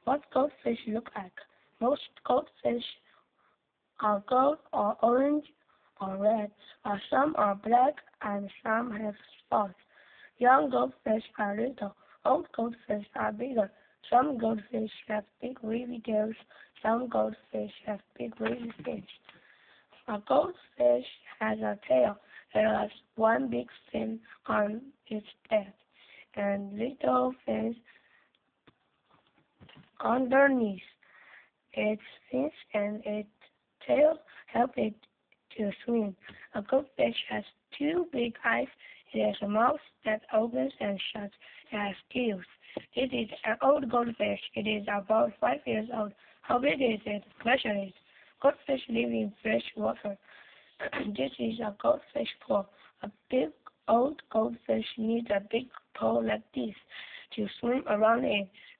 What goldfish look like? Most goldfish are gold or orange or red, while some are black and some have spots. Young goldfish are little. Old goldfish are bigger. Some goldfish have big wavy tails. Some goldfish have big wavy fins. A goldfish has a tail. It has one big fin on its head and little fins underneath. Its fins and its tail help it to swim. A goldfish has two big eyes. It has a mouth that opens and shuts. It has gills. It is an old goldfish. It is about 5 years old. How big is it? Measure it. Goldfish live in fresh water. This is a goldfish pool. A big old goldfish needs a big pole like this to swim around in.